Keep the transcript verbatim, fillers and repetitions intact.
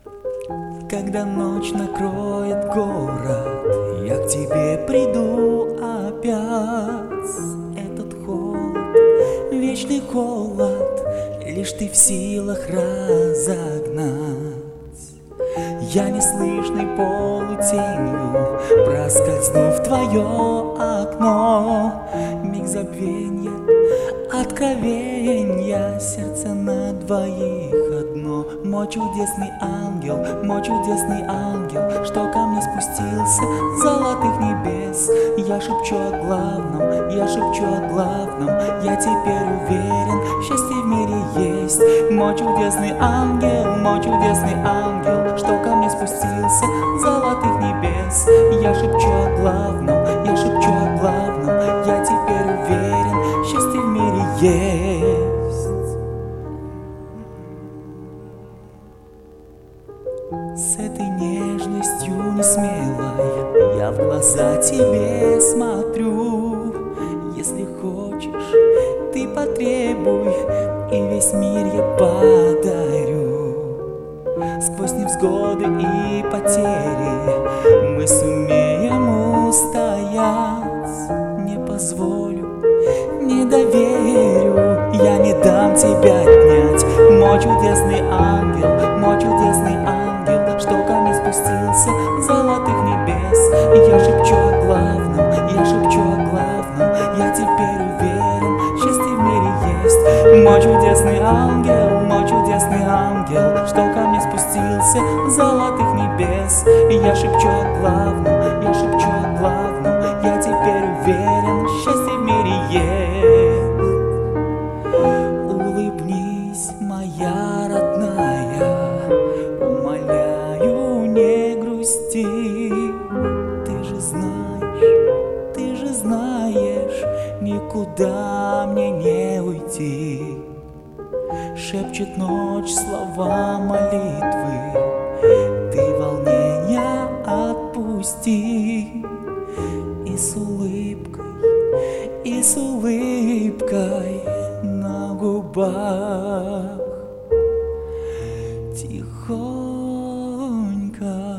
Когда ночь накроет город, я к тебе приду опять. Этот холод, вечный холод, лишь ты в силах разогнать. Я неслышной полутенью проскользну в твое окно. Миг забвенья, откровенья, сердце на двоих одно. Мой чудесный ангел, мой чудесный ангел, что ко мне спустился с золотых небес. Я шепчу о главном, я шепчу о главном, я теперь уверен, счастье в мире есть. Мой чудесный ангел, мой чудесный ангел, что ко мне спустился с золотых небес. Я шепчу о главном, я шепчу о главном, я теперь уверен, счастье в мире есть. С этой нежностью несмелой я в глаза тебе смотрю. Если хочешь, ты потребуй, и весь мир я подарю. Сквозь невзгоды и потери мы сумеем устоять. Не позволю, не доверю, я не дам тебя отнять. Мой чудесный ангел, мой чудесный ангел, что ко мне спустился с золотых небес. Я шепчу о главном, я шепчу о главном, я теперь уверен, счастье в мире есть. Мой чудесный ангел, мой чудесный ангел, что ко мне спустился с золотых небес. Я шепчу о главном, я шепчу о главном, я теперь уверен, счастье в мире есть. Улыбнись, моя родная, умоляю, не грусти. Ты же знаешь, ты же знаешь, никуда мне не уйти. Шепчет ночь слова молитвы, ты волнения отпусти. И с улыбкой, и с улыбкой на губах тихонько